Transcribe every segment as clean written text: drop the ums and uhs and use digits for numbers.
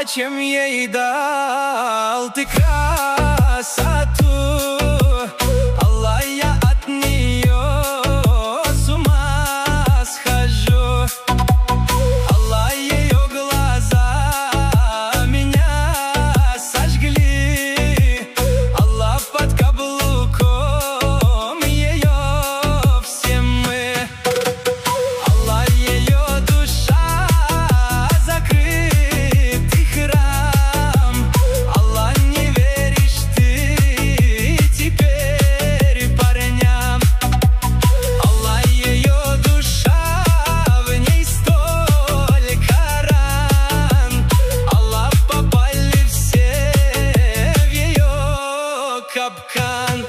зачем ей дал ты красоту? Аллах, я от нее с ума схожу. Аллах, ее глаза меня сожгли. Аллах, под каблуком ее все мы. Аллах, ее душа закрытый храм. Аллах, не веришь ты теперь парням. Аллах, ее душа, в ней столько ран. Аллах, попали все в ее капкан.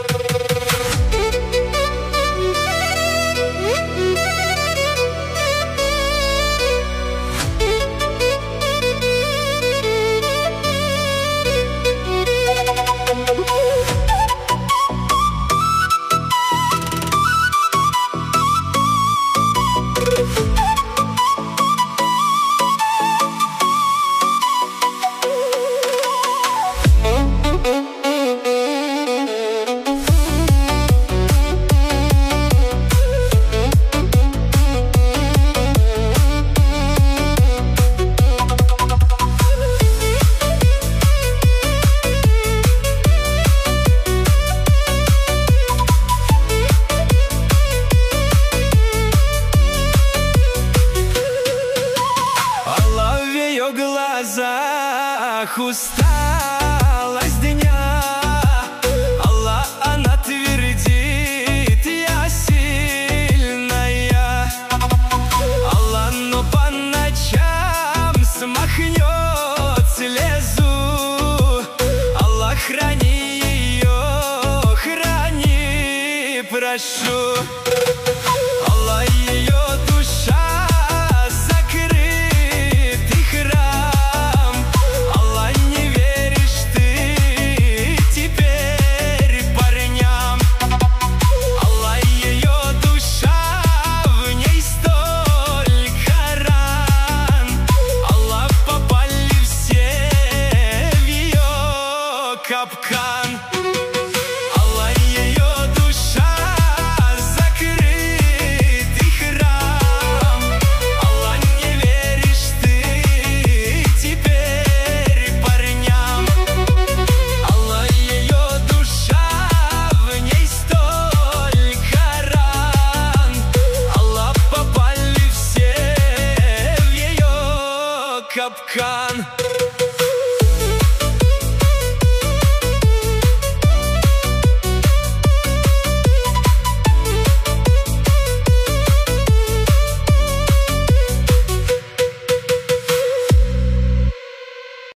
Аллах, в ее глазах усталость дня. Аллах, она твердит, я сильная. Аллах, но по ночам смахнет слезу. Аллах, храни ее, храни, прошу.